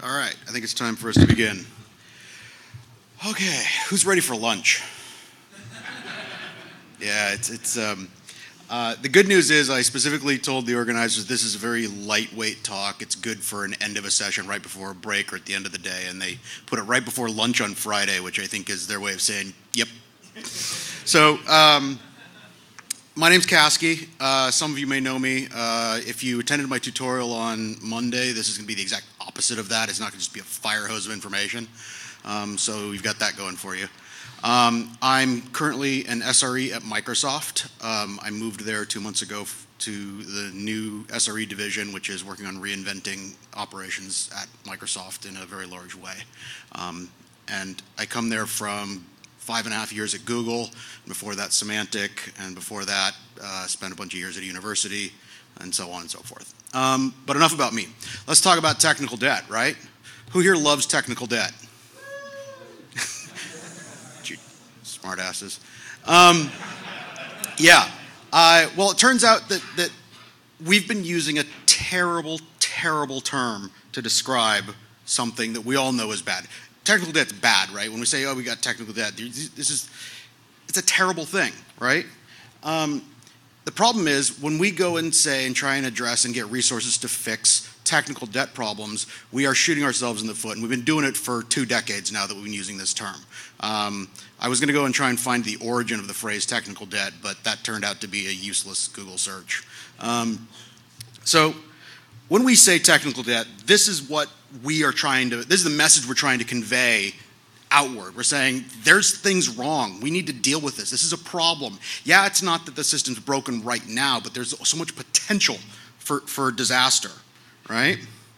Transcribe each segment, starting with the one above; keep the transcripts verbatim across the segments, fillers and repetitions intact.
All right, I think it's time for us to begin. Okay, who's ready for lunch? Yeah, it's it's. Um, uh, the good news is I specifically told the organizers this is a very lightweight talk. It's good for an end of a session right before a break or at the end of the day, and they put it right before lunch on Friday, which I think is their way of saying, yep. So, um, my name's Caskey. Uh, some of you may know me. Uh, if you attended my tutorial on Monday, this is going to be the exact opposite of that. It's not going to just be a fire hose of information. Um, so you've got that going for you. Um, I'm currently an S R E at Microsoft. Um, I moved there two months ago f- to the new S R E division, which is working on reinventing operations at Microsoft in a very large way. Um, and I come there from five and a half years at Google, before that Symantec, and before that uh, spent a bunch of years at a university, and so on and so forth. Um, but enough about me. Let's talk about technical debt, right? Who here loves technical debt? Smart asses. Um, yeah. Uh, well, it turns out that, that we've been using a terrible, terrible term to describe something that we all know is bad. Technical debt's bad, right? When we say, oh, we got technical debt, this is, it's a terrible thing, right? Um, the problem is when we go and say and try and address and get resources to fix technical debt problems, we are shooting ourselves in the foot, and we've been doing it for two decades now that we've been using this term. Um, I was going to go and try and find the origin of the phrase technical debt, but that turned out to be a useless Google search. Um, so when we say technical debt, this is what we are trying to, this is the message we're trying to convey outward. We're saying there's things wrong. We need to deal with this. This is a problem. Yeah, it's not that the system's broken right now, but there's so much potential for, for disaster, right?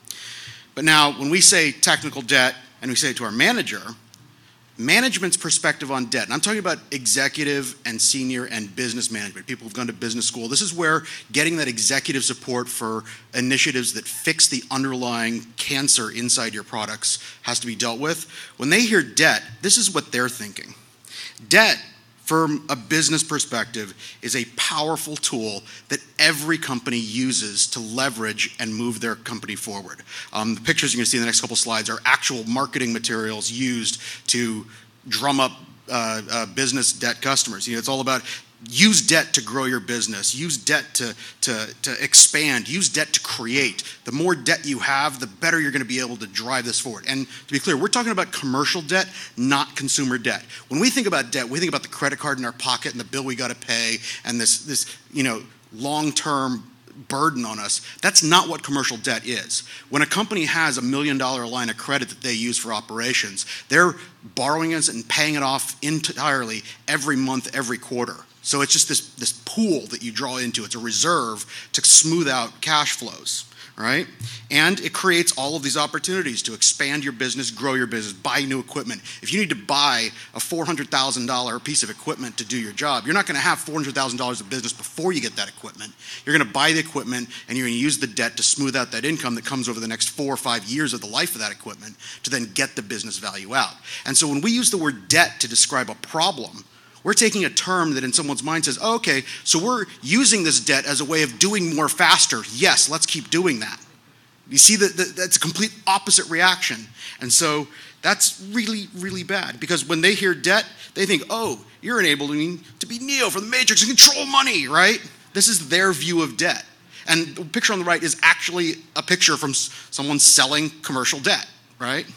But now when we say technical debt and we say it to our manager, management's perspective on debt, and I'm talking about executive and senior and business management, people who've gone to business school. This is where getting that executive support for initiatives that fix the underlying cancer inside your products has to be dealt with. When they hear debt, this is what they're thinking. Debt, from a business perspective, is a powerful tool that every company uses to leverage and move their company forward. Um, the pictures you're going to see in the next couple slides are actual marketing materials used to drum up uh, uh, business debt customers. You know, it's all about use debt to grow your business, use debt to, to, to expand, use debt to create. The more debt you have, the better you're going to be able to drive this forward. And to be clear, we're talking about commercial debt, not consumer debt. When we think about debt, we think about the credit card in our pocket and the bill we got to pay and this, this you know, long-term burden on us. That's not what commercial debt is. When a company has a million dollar line of credit that they use for operations, they're borrowing it and paying it off entirely every month, every quarter. So it's just this, this pool that you draw into. It's a reserve to smooth out cash flows, right? And it creates all of these opportunities to expand your business, grow your business, buy new equipment. If you need to buy a four hundred thousand dollars piece of equipment to do your job, you're not going to have four hundred thousand dollars of business before you get that equipment. You're going to buy the equipment, and you're going to use the debt to smooth out that income that comes over the next four or five years of the life of that equipment to then get the business value out. And so when we use the word debt to describe a problem, we're taking a term that in someone's mind says, oh, okay, so we're using this debt as a way of doing more faster. Yes, let's keep doing that. You see that that's a complete opposite reaction. And so that's really, really bad, because when they hear debt, they think, oh, you're enabling to be Neo from the Matrix and control money, right? This is their view of debt. And the picture on the right is actually a picture from someone selling commercial debt, right?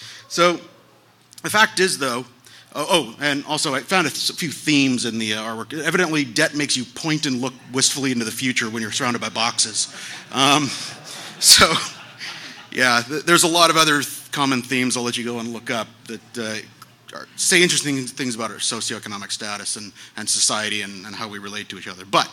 So the fact is, though, Oh, oh, and also I found a few themes in the uh, artwork. Evidently, debt makes you point and look wistfully into the future when you're surrounded by boxes. Um, so, yeah, th- there's a lot of other th- common themes I'll let you go and look up that uh, are, say interesting things about our socioeconomic status and, and society and, and how we relate to each other. But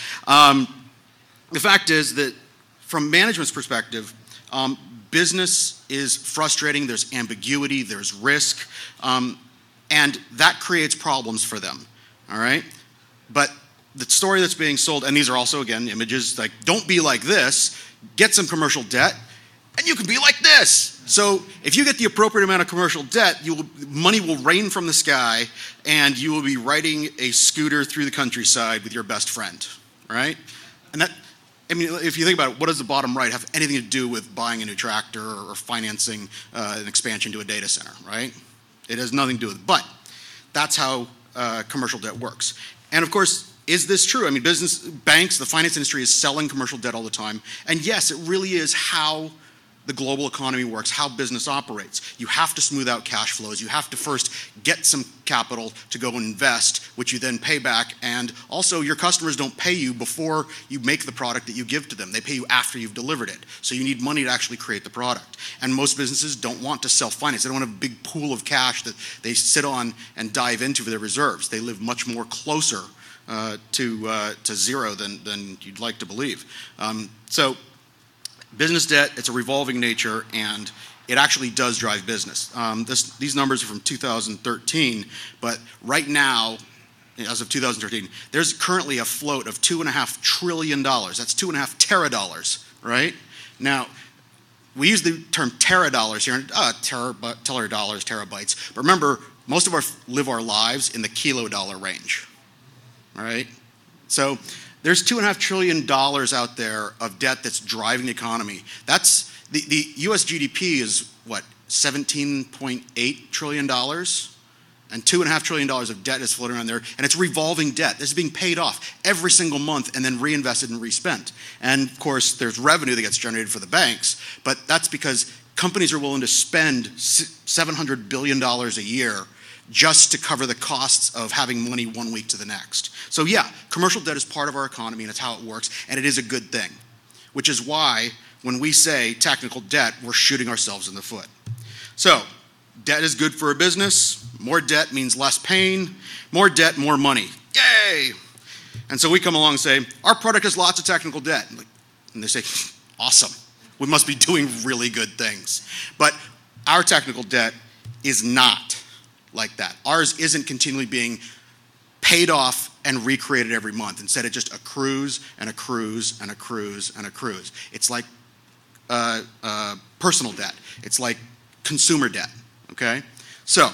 um, the fact is that from management's perspective, um, business is frustrating. There's ambiguity. There's risk. Um, And that creates problems for them, all right? But the story that's being sold, and these are also, again, images like, don't be like this, get some commercial debt, and you can be like this. So if you get the appropriate amount of commercial debt, you will, money will rain from the sky, and you will be riding a scooter through the countryside with your best friend, right? And that I mean, if you think about it, what does the bottom right have anything to do with buying a new tractor or financing uh, an expansion to a data center, right? It has nothing to do with it. But that's how uh, commercial debt works. And of course, is this true? I mean, business, banks, the finance industry is selling commercial debt all the time. And yes, it really is how the global economy works, how business operates. You have to smooth out cash flows. You have to first get some capital to go and invest, which you then pay back. And also, your customers don't pay you before you make the product that you give to them. They pay you after you've delivered it. So you need money to actually create the product. And most businesses don't want to self-finance. They don't have a big pool of cash that they sit on and dive into for their reserves. They live much more closer uh, to uh, to zero than, than you'd like to believe. Um, so. Business debt, it's a revolving nature, and it actually does drive business. Um, this, these numbers are from two thousand thirteen, but right now, as of two thousand thirteen, there's currently a float of two and a half trillion dollars. That's two and a half teradollars, right? Now, we use the term teradollars here, uh, tera, dollars, terabytes. But remember, most of us live our lives in the kilo dollar range, right? So there's two and a half trillion dollars out there of debt that's driving the economy. That's the, the U S G D P is what, seventeen point eight trillion dollars, and two and a half trillion dollars of debt is floating around there, and it's revolving debt. This is being paid off every single month and then reinvested and respent. And of course, there's revenue that gets generated for the banks, but that's because companies are willing to spend seven hundred billion dollars a year just to cover the costs of having money one week to the next. So yeah, commercial debt is part of our economy, and it's how it works, and it is a good thing, which is why when we say technical debt, we're shooting ourselves in the foot. So debt is good for a business. More debt means less pain. More debt, more money. Yay! And so we come along and say, our product has lots of technical debt. And they say, awesome. We must be doing really good things. But our technical debt is not like that. Ours isn't continually being paid off and recreated every month. Instead, it just accrues and accrues and accrues and accrues. It's like uh, uh, personal debt. It's like consumer debt, okay? So,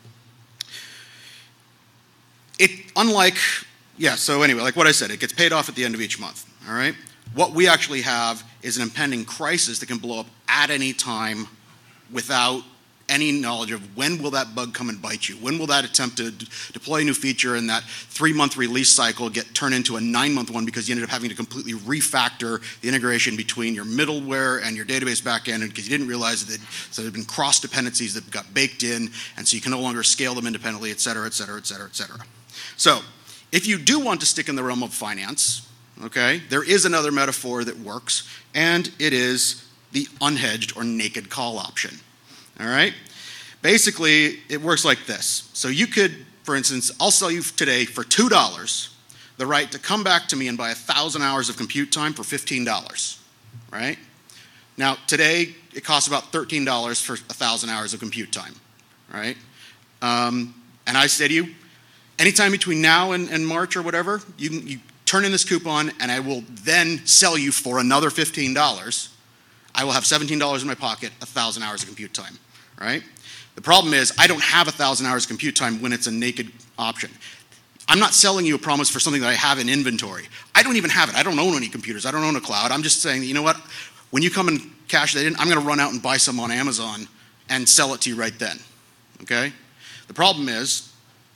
it, unlike, yeah, so anyway, like what I said, it gets paid off at the end of each month, all right? What we actually have is an impending crisis that can blow up at any time without any knowledge of when will that bug come and bite you? When will that attempt to d- deploy a new feature and that three-month release cycle get turned into a nine-month one because you ended up having to completely refactor the integration between your middleware and your database backend because you didn't realize that so there had been cross-dependencies that got baked in, and so you can no longer scale them independently, et cetera, et cetera, et cetera, et cetera. So if you do want to stick in the realm of finance, okay, there is another metaphor that works, and it is the unhedged or naked call option. All right? Basically, it works like this. So you could, for instance, I'll sell you today for two dollars the right to come back to me and buy one thousand hours of compute time for fifteen dollars, right? Now, today, it costs about thirteen dollars for one thousand hours of compute time, right? Um, and I say to you, anytime between now and, and March or whatever, you, you turn in this coupon and I will then sell you for another fifteen dollars. I will have seventeen dollars in my pocket, one thousand hours of compute time. Right? The problem is I don't have one thousand hours of compute time when it's a naked option. I'm not selling you a promise for something that I have in inventory. I don't even have it. I don't own any computers. I don't own a cloud. I'm just saying, you know what? When you come and cash that in, I'm going to run out and buy some on Amazon and sell it to you right then. Okay? The problem is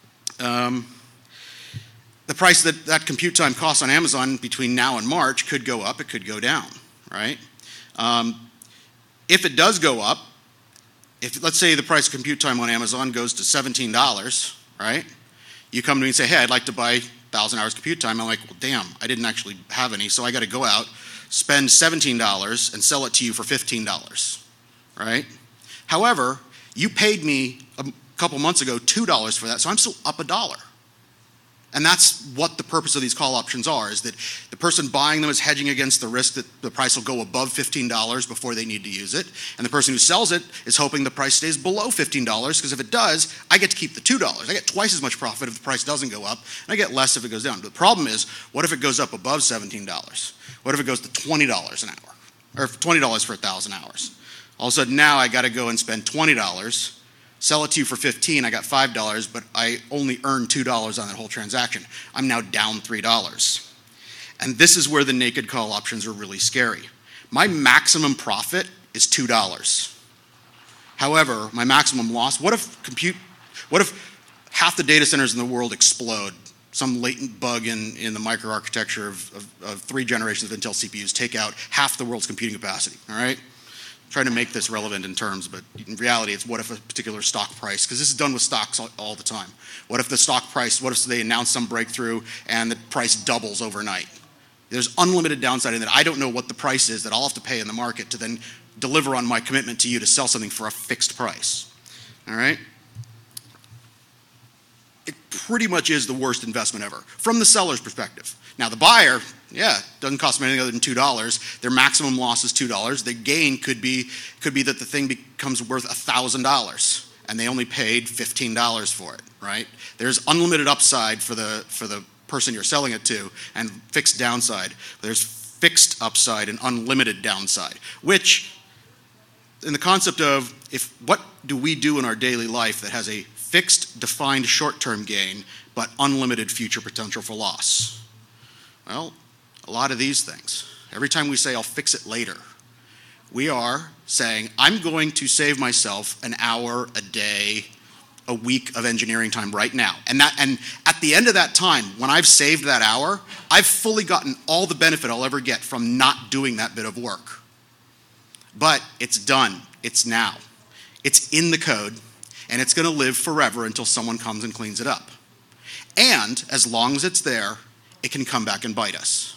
um, the price that that compute time costs on Amazon between now and March could go up. It could go down. Right? Um, if it does go up, if let's say the price of compute time on Amazon goes to seventeen dollars, right? You come to me and say, hey, I'd like to buy one thousand hours compute time. I'm like, well, damn, I didn't actually have any, so I got to go out, spend seventeen dollars and sell it to you for fifteen dollars, right? However, you paid me a couple months ago two dollars for that, so I'm still up a dollar. And that's what the purpose of these call options are, is that the person buying them is hedging against the risk that the price will go above fifteen dollars before they need to use it. And the person who sells it is hoping the price stays below fifteen dollars, because if it does, I get to keep the two dollars. I get twice as much profit if the price doesn't go up, and I get less if it goes down. But the problem is, what if it goes up above seventeen dollars? What if it goes to twenty dollars an hour? Or twenty dollars for one thousand hours? All of a sudden now I got to go and spend twenty dollars, sell it to you for fifteen, I got five dollars, but I only earned two dollars on that whole transaction. I'm now down three dollars. And this is where the naked call options are really scary. My maximum profit is two dollars. However, my maximum loss, what if compute, what if half the data centers in the world explode? Some latent bug in, in the microarchitecture of, of, of three generations of Intel C P Us take out half the world's computing capacity, all right? I'm trying to make this relevant in terms, but in reality, it's what if a particular stock price, because this is done with stocks all, all the time. What if the stock price, what if they announce some breakthrough and the price doubles overnight? There's unlimited downside in that. I don't know what the price is that I'll have to pay in the market to then deliver on my commitment to you to sell something for a fixed price, all right? It pretty much is the worst investment ever from the seller's perspective. Now the buyer, yeah, doesn't cost them anything other than two dollars. Their maximum loss is two dollars. The gain could be, could be that the thing becomes worth one thousand dollars and they only paid fifteen dollars for it, right? There's unlimited upside for the, for the person you're selling it to and fixed downside. There's fixed upside and unlimited downside, which in the concept of if what do we do in our daily life that has a fixed, defined short-term gain, but unlimited future potential for loss? Well, a lot of these things. Every time we say, I'll fix it later, we are saying, I'm going to save myself an hour, a day, a week of engineering time right now. And that, and at the end of that time, when I've saved that hour, I've fully gotten all the benefit I'll ever get from not doing that bit of work. But it's done. It's now. It's in the code. And it's going to live forever until someone comes and cleans it up. And as long as it's there, it can come back and bite us.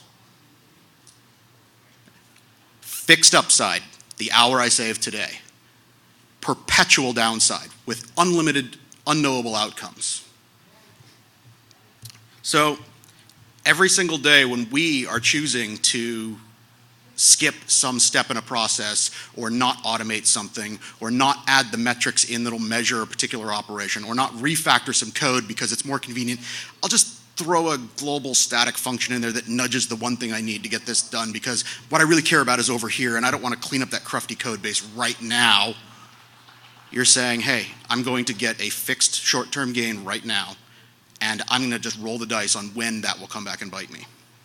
Fixed upside, the hour I saved today. Perpetual downside with unlimited, unknowable outcomes. So every single day when we are choosing to skip some step in a process or not automate something or not add the metrics in that'll measure a particular operation or not refactor some code because it's more convenient, I'll just throw a global static function in there that nudges the one thing I need to get this done because what I really care about is over here and I don't want to clean up that crufty code base right now. You're saying, hey, I'm going to get a fixed short-term gain right now and I'm going to just roll the dice on when that will come back and bite me.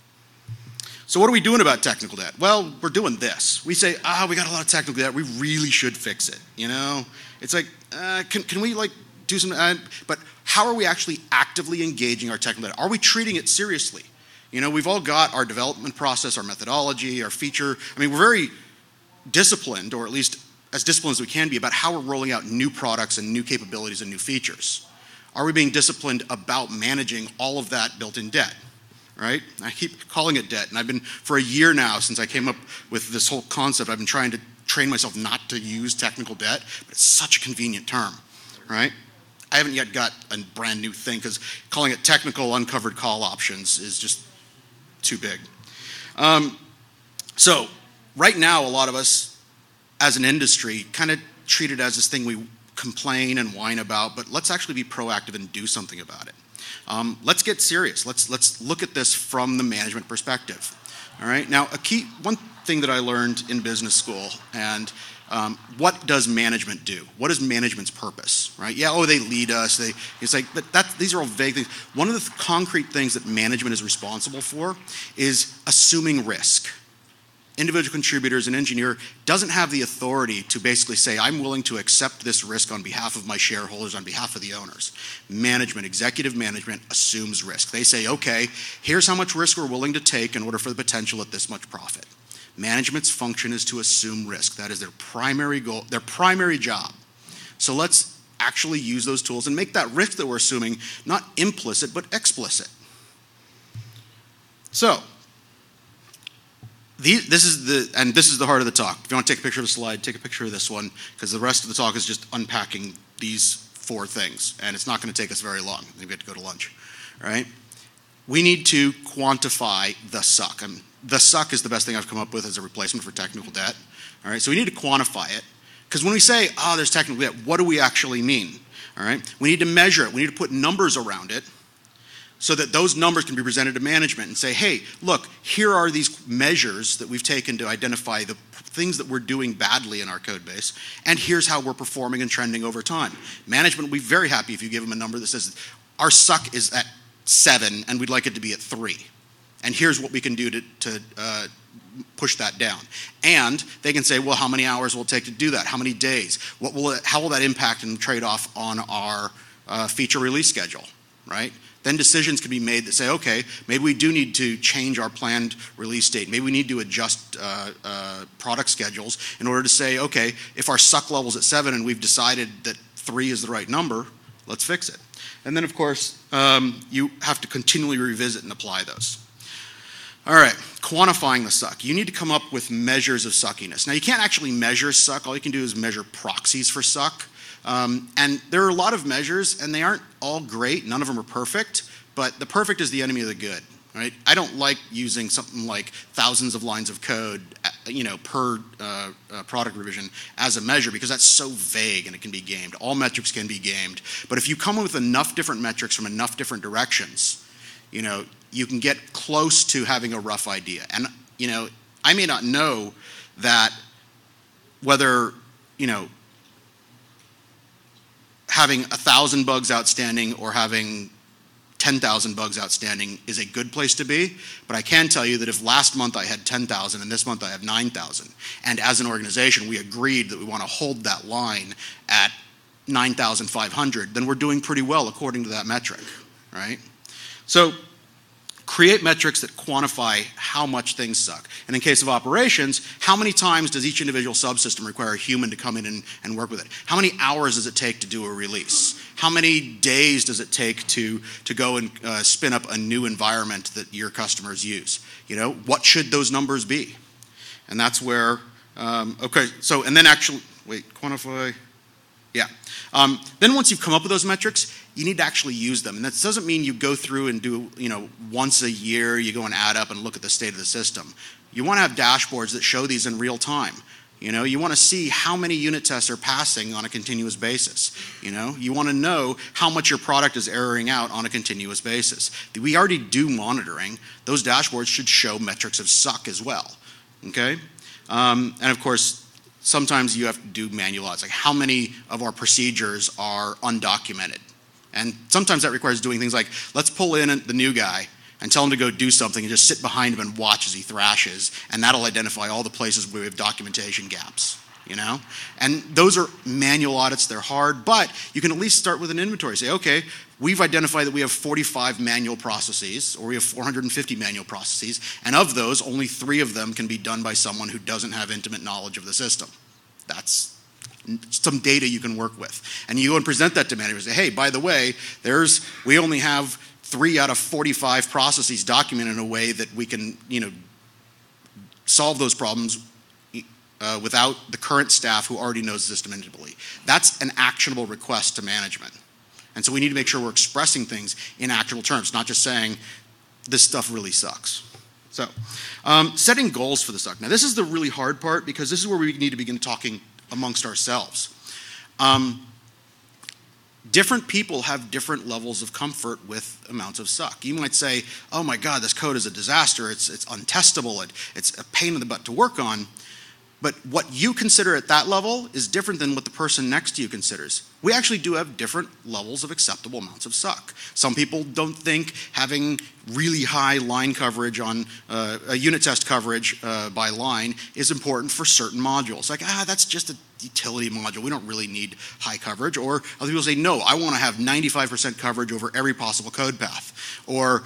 So what are we doing about technical debt? Well, we're doing this. We say, ah, we got a lot of technical debt. We really should fix it. You know, it's like, uh, can can we like do some? Uh, but how are we actually actively engaging our technical debt? Are we treating it seriously? You know, we've all got our development process, our methodology, our feature. I mean, we're very disciplined, or at least as disciplined as we can be, about how we're rolling out new products and new capabilities and new features. Are we being disciplined about managing all of that built-in debt? Right? I keep calling it debt, and I've been, for a year now, since I came up with this whole concept, I've been trying to train myself not to use technical debt, but it's such a convenient term, right? I haven't yet got a brand new thing, because calling it technical uncovered call options is just too big. Um, so, right now, a lot of us, as an industry, kind of treat it as this thing we complain and whine about, but let's actually be proactive and do something about it. Um, let's get serious. Let's let's look at this from the management perspective. All right. Now, a key one thing that I learned in business school, and um, what does management do? What is management's purpose? Right? Yeah. Oh, they lead us. They. It's like, but that these are all vague things. One of the th- concrete things that management is responsible for is assuming risk. Individual contributors, an engineer doesn't have the authority to basically say, I'm willing to accept this risk on behalf of my shareholders, on behalf of the owners. Management, executive management assumes risk. They say, okay, here's how much risk we're willing to take in order for the potential at this much profit. Management's function is to assume risk. That is their primary goal, their primary job. So let's actually use those tools and make that risk that we're assuming not implicit, but explicit. So, These, this is the, and this is the heart of the talk. If you want to take a picture of the slide, take a picture of this one, because the rest of the talk is just unpacking these four things, and it's not going to take us very long. We have to go to lunch, all right? We need to quantify the suck. And the suck is the best thing I've come up with as a replacement for technical debt, all right? So we need to quantify it, because when we say, oh, there's technical debt, what do we actually mean, all right? We need to measure it. We need to put numbers around it, so that those numbers can be presented to management and say, hey, look, here are these measures that we've taken to identify the things that we're doing badly in our code base, and here's how we're performing and trending over time. Management will be very happy if you give them a number that says, our suck is at seven, and we'd like it to be at three. and here's what we can do to, to uh, push that down. And they can say, well, how many hours will it take to do that? How many days? What will it, how will that impact and trade off on our uh, feature release schedule, right? Then decisions can be made that say, okay, maybe we do need to change our planned release date. Maybe we need to adjust uh, uh, product schedules in order to say, okay, if our suck level's at seven and we've decided that three is the right number, let's fix it. And then, of course, um, you have to continually revisit and apply those. All right, quantifying the suck. You need to come up with measures of suckiness. Now, you can't actually measure suck. All you can do is measure proxies for suck. Um, and there are a lot of measures, and they aren't all great. None of them are perfect, but the perfect is the enemy of the good, right? I don't like using something like thousands of lines of code, you know, per uh, uh, product revision as a measure, because that's so vague and it can be gamed. All metrics can be gamed, but if you come up with enough different metrics from enough different directions, you know, you can get close to having a rough idea. And, you know, I may not know that whether, you know, having a thousand bugs outstanding or having ten thousand bugs outstanding is a good place to be, but I can tell you that if last month I had ten thousand and this month I have nine thousand, and as an organization we agreed that we want to hold that line at nine thousand five hundred, then we're doing pretty well according to that metric, right? So create metrics that quantify how much things suck. And in case of operations, how many times does each individual subsystem require a human to come in and, and work with it? How many hours does it take to do a release? How many days does it take to, to go and uh, spin up a new environment that your customers use? You know, what should those numbers be? And that's where, um, okay, so, and then actually, wait, quantify, yeah. Um, then once you've come up with those metrics, you need to actually use them. And that doesn't mean you go through and do, you know, once a year, you go and add up and look at the state of the system. You want to have dashboards that show these in real time. You know, you want to see how many unit tests are passing on a continuous basis. You know, you want to know how much your product is erroring out on a continuous basis. We already do monitoring. Those dashboards should show metrics of suck as well. Okay? Um, and of course, sometimes you have to do manual audits, like how many of our procedures are undocumented. And sometimes that requires doing things like, let's pull in the new guy and tell him to go do something and just sit behind him and watch as he thrashes, and that'll identify all the places where we have documentation gaps, you know? And those are manual audits, they're hard, but you can at least start with an inventory. Say, okay, we've identified that we have forty-five manual processes, or we have four hundred fifty manual processes, and of those, only three of them can be done by someone who doesn't have intimate knowledge of the system. That's some data you can work with. And you go and present that to managers and say, hey, by the way, there's, we only have three out of forty-five processes documented in a way that we can, you know, solve those problems uh, without the current staff who already knows the system intimately. That's an actionable request to management. And so we need to make sure we're expressing things in actual terms, not just saying, this stuff really sucks. So, um, setting goals for the suck. Now, this is the really hard part, because this is where we need to begin talking amongst ourselves. Um, different people have different levels of comfort with amounts of suck. You might say, oh my God, this code is a disaster. It's, it's untestable. It, it's a pain in the butt to work on. But what you consider at that level is different than what the person next to you considers. We actually do have different levels of acceptable amounts of suck. Some people don't think having really high line coverage on uh, a unit test coverage uh, by line is important for certain modules. Like, ah, that's just a utility module. We don't really need high coverage. Or other people say, no, I want to have ninety-five percent coverage over every possible code path. Or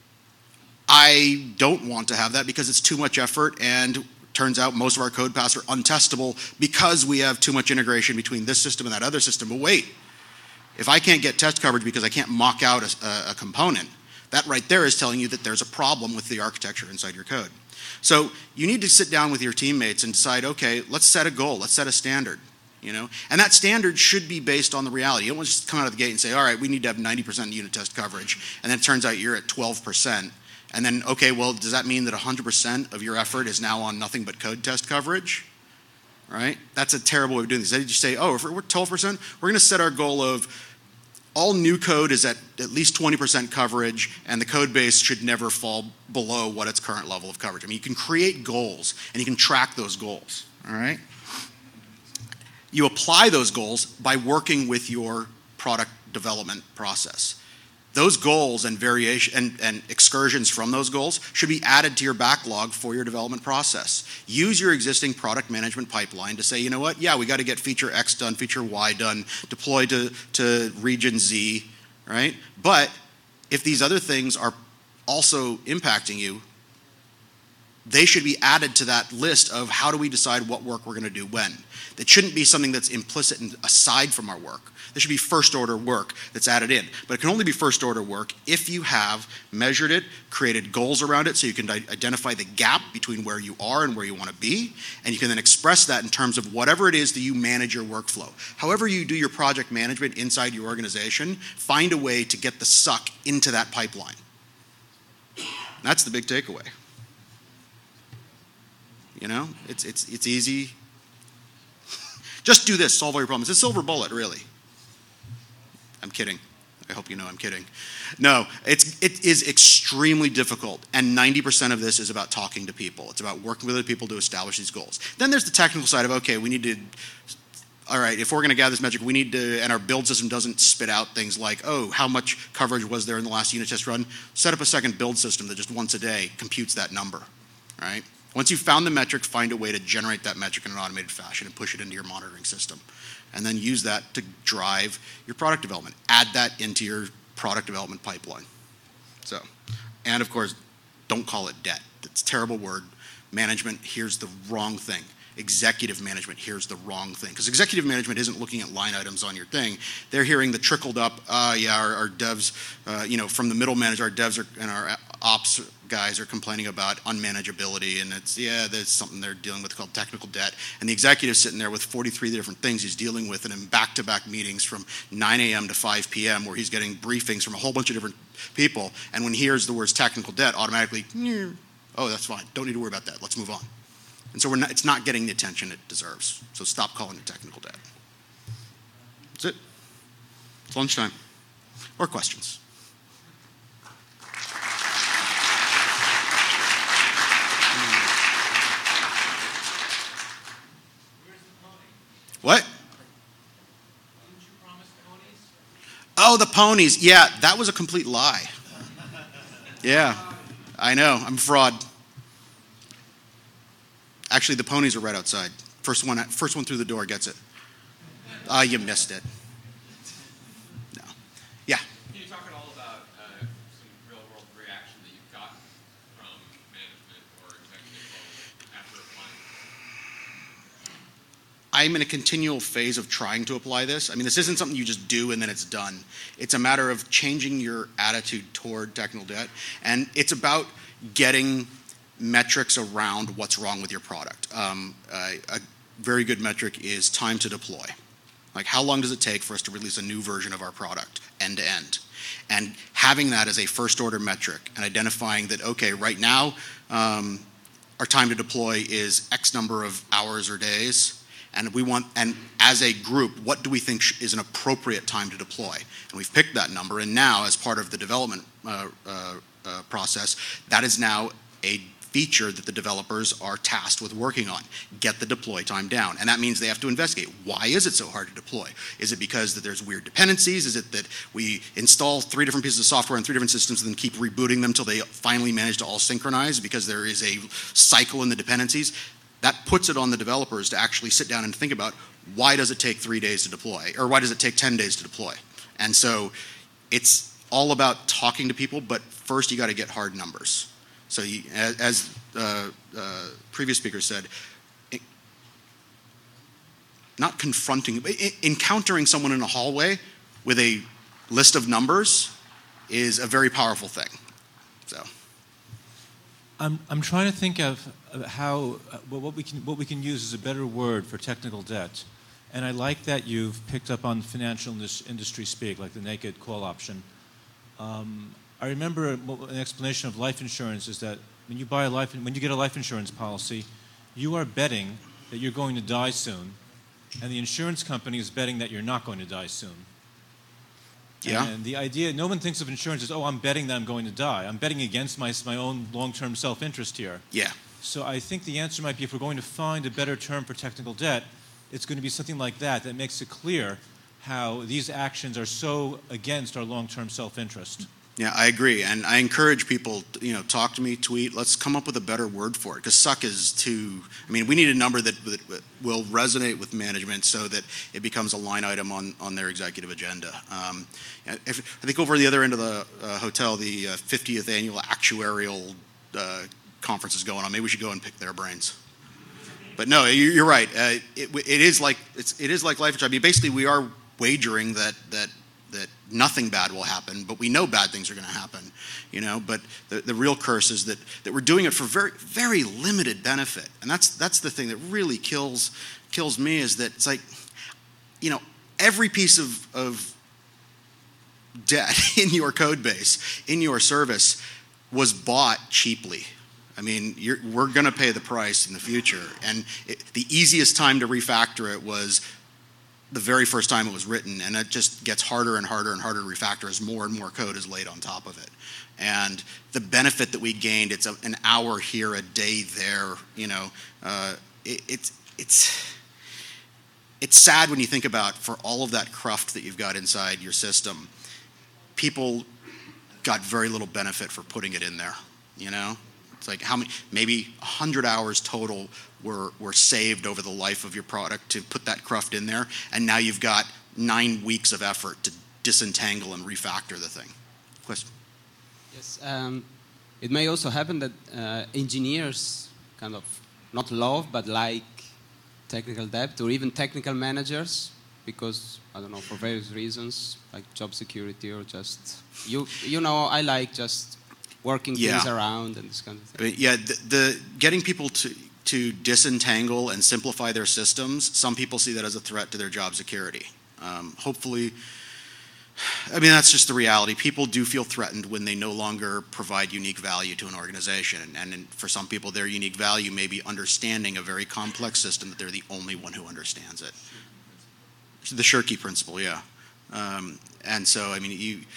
I don't want to have that because it's too much effort, and turns out most of our code paths are untestable because we have too much integration between this system and that other system. But wait, if I can't get test coverage because I can't mock out a, a component, that right there is telling you that there's a problem with the architecture inside your code. So you need to sit down with your teammates and decide, okay, let's set a goal, let's set a standard. You know? And that standard should be based on the reality. You don't want to just come out of the gate and say, all right, we need to have ninety percent unit test coverage, and then it turns out you're at twelve percent. And then, okay, well, does that mean that one hundred percent of your effort is now on nothing but code test coverage? Right? That's a terrible way of doing this. They just say, oh, if we're twelve percent, we're going to set our goal of all new code is at at least twenty percent coverage, and the code base should never fall below what its current level of coverage. I mean, you can create goals, and you can track those goals, all right? You apply those goals by working with your product development process. Those goals and variation and, and excursions from those goals should be added to your backlog for your development process. Use your existing product management pipeline to say, you know what, yeah, we got to get feature X done, feature Y done, deploy to, to region Z, right? But if these other things are also impacting you, they should be added to that list of how do we decide what work we're going to do when. That shouldn't be something that's implicit and aside from our work. This should be first order work that's added in. But it can only be first order work if you have measured it, created goals around it so you can identify the gap between where you are and where you want to be, and you can then express that in terms of whatever it is that you manage your workflow. However you do your project management inside your organization, find a way to get the suck into that pipeline. That's the big takeaway. You know, it's, it's, it's easy. Just do this, solve all your problems. It's a silver bullet, really. I'm kidding. I hope you know I'm kidding. No, it's, it is extremely difficult, and ninety percent of this is about talking to people. It's about working with other people to establish these goals. Then there's the technical side of, okay, we need to, all right, if we're going to gather this metric, we need to, and our build system doesn't spit out things like, oh, how much coverage was there in the last unit test run? Set up a second build system that just once a day computes that number, right? Once you've found the metric, find a way to generate that metric in an automated fashion and push it into your monitoring system. And then use that to drive your product development. Add that into your product development pipeline. So, and of course, don't call it debt. That's a terrible word. Management hears the wrong thing. Executive management hears the wrong thing. Because executive management isn't looking at line items on your thing. They're hearing the trickled up, uh, yeah, our, our devs, uh, you know, from the middle manager, our devs are, and our ops guys are complaining about unmanageability, and it's, yeah, there's something they're dealing with called technical debt. And the executive's sitting there with forty-three different things he's dealing with, and in back-to-back meetings from nine a.m. to five p.m. where he's getting briefings from a whole bunch of different people, and when he hears the words technical debt, automatically, oh, that's fine, don't need to worry about that, let's move on. And so we're not, it's not getting the attention it deserves. So stop calling it technical debt. That's it. It's lunchtime. Or questions. What? Didn't you promise ponies? Oh, the ponies. Yeah, that was a complete lie. Yeah, I know. I'm a fraud. Actually, the ponies are right outside. First one, first one through the door gets it. Ah, uh, you missed it. No. Yeah. Can you talk at all about uh, some real-world reaction that you've gotten from management or executive level after applying? I'm in a continual phase of trying to apply this. I mean, this isn't something you just do and then it's done. It's a matter of changing your attitude toward technical debt, and it's about getting metrics around what's wrong with your product. Um, uh, a very good metric is time to deploy. Like, how long does it take for us to release a new version of our product end to end? And having that as a first order metric and identifying that, okay, right now um, our time to deploy is X number of hours or days, and we want, and as a group, what do we think is an appropriate time to deploy? And we've picked that number, and now as part of the development uh, uh, uh, process, that is now a feature that the developers are tasked with working on. Get the deploy time down. And that means they have to investigate. Why is it so hard to deploy? Is it because that there's weird dependencies? Is it that we install three different pieces of software on three different systems and then keep rebooting them until they finally manage to all synchronize because there is a cycle in the dependencies? That puts it on the developers to actually sit down and think about, why does it take three days to deploy? Or why does it take ten days to deploy? And so it's all about talking to people, but first you got to get hard numbers. So you, as, as uh, uh, previous speaker said, it, not confronting, but encountering someone in a hallway with a list of numbers is a very powerful thing. So, I'm I'm trying to think of how uh, what we can what we can use as a better word for technical debt, and I like that you've picked up on financial industry speak, like the naked call option. Um, I remember an explanation of life insurance is that when you buy a life, when you get a life insurance policy, you are betting that you're going to die soon, and the insurance company is betting that you're not going to die soon. Yeah. And the idea, no one thinks of insurance as, oh, I'm betting that I'm going to die. I'm betting against my my own long-term self-interest here. Yeah. So I think the answer might be, if we're going to find a better term for technical debt, it's going to be something like that that makes it clear how these actions are so against our long-term self-interest. Yeah, I agree, and I encourage people, to, you know, talk to me, tweet. Let's come up with a better word for it, because suck is too. I mean, we need a number that, that will resonate with management, so that it becomes a line item on, on their executive agenda. Um, if, I think over the other end of the uh, hotel, the uh, fiftieth annual actuarial uh, conference is going on. Maybe we should go and pick their brains. But no, you're right. Uh, it, it is like it's, it is like life insurance. I mean, basically, we are wagering that that. that nothing bad will happen, but we know bad things are going to happen, you know. But the, the real curse is that, that we're doing it for very very limited benefit, and that's that's the thing that really kills kills me, is that it's like, you know, every piece of, of debt in your code base, in your service, was bought cheaply. I mean, you're, we're going to pay the price in the future, and it, the easiest time to refactor it was the very first time it was written, and it just gets harder and harder and harder to refactor as more and more code is laid on top of it. And the benefit that we gained, it's a, an hour here, a day there, you know, uh, it, it's it's it's sad when you think about, for all of that cruft that you've got inside your system, people got very little benefit for putting it in there, you know? It's like how many, maybe one hundred hours total were, were saved over the life of your product to put that cruft in there, and now you've got nine weeks of effort to disentangle and refactor the thing. Question? Yes, um, it may also happen that uh, engineers kind of not love but like technical debt, or even technical managers, because, I don't know, for various reasons, like job security, or just, you you know, I like just working yeah. things around and this kind of thing. But yeah, the, the getting people to to disentangle and simplify their systems, some people see that as a threat to their job security. Um, hopefully, I mean, that's just the reality. People do feel threatened when they no longer provide unique value to an organization. And, and for some people, their unique value may be understanding a very complex system that they're the only one who understands it. The Shirky principle, yeah. Um, and so, I mean, you,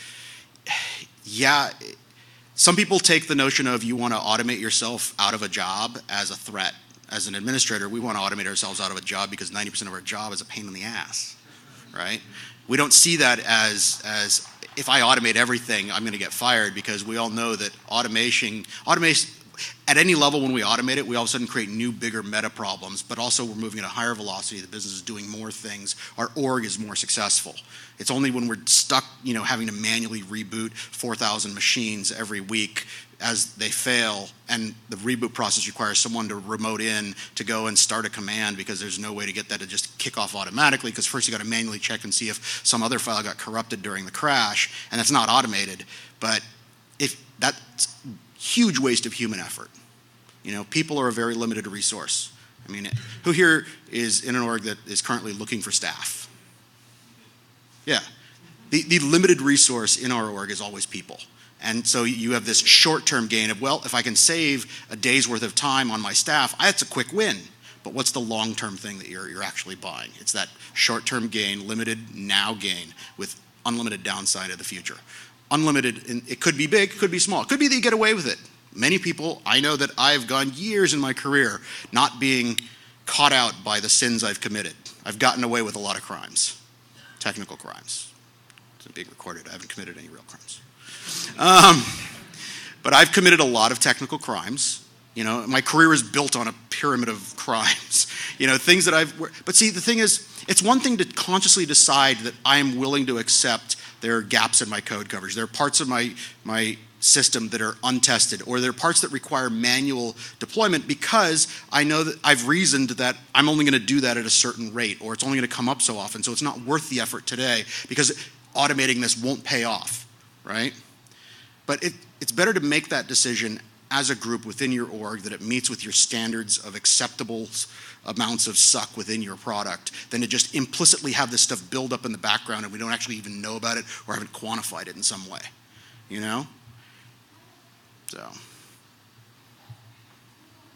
yeah, some people take the notion of you want to automate yourself out of a job as a threat. As an administrator, we want to automate ourselves out of a job because ninety percent of our job is a pain in the ass, right? We don't see that as, as if I automate everything, I'm going to get fired, because we all know that automation, automation, at any level when we automate it, we all of a sudden create new, bigger meta problems, but also we're moving at a higher velocity. The business is doing more things. Our org is more successful. It's only when we're stuck, you know, having to manually reboot four thousand machines every week as they fail, and the reboot process requires someone to remote in to go and start a command, because there's no way to get that to just kick off automatically, because first you got to manually check and see if some other file got corrupted during the crash, and that's not automated. But if that's huge waste of human effort. You know, people are a very limited resource. I mean, who here is in an org that is currently looking for staff? Yeah. The, the limited resource in our org is always people. And so you have this short-term gain of, well, if I can save a day's worth of time on my staff, that's a quick win. But what's the long-term thing that you're, you're actually buying? It's that short-term gain, limited now gain with unlimited downside of the future. Unlimited, it could be big, it could be small. It could be that you get away with it. Many people, I know that I've gone years in my career not being caught out by the sins I've committed. I've gotten away with a lot of crimes, technical crimes. It's being recorded. I haven't committed any real crimes. Um, but I've committed a lot of technical crimes. You know, my career is built on a pyramid of crimes. You know, things that I've, but see, the thing is, it's one thing to consciously decide that I am willing to accept there are gaps in my code coverage. There are parts of my, my system that are untested, or there are parts that require manual deployment, because I know that I've reasoned that I'm only going to do that at a certain rate, or it's only going to come up so often, so it's not worth the effort today, because automating this won't pay off, right? But it, it's better to make that decision as a group within your org, that it meets with your standards of acceptable amounts of suck within your product, than to just implicitly have this stuff build up in the background and we don't actually even know about it or haven't quantified it in some way, you know? So,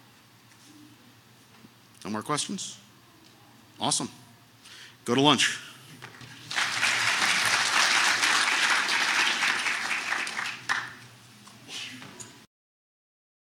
no more questions? Awesome. Go to lunch.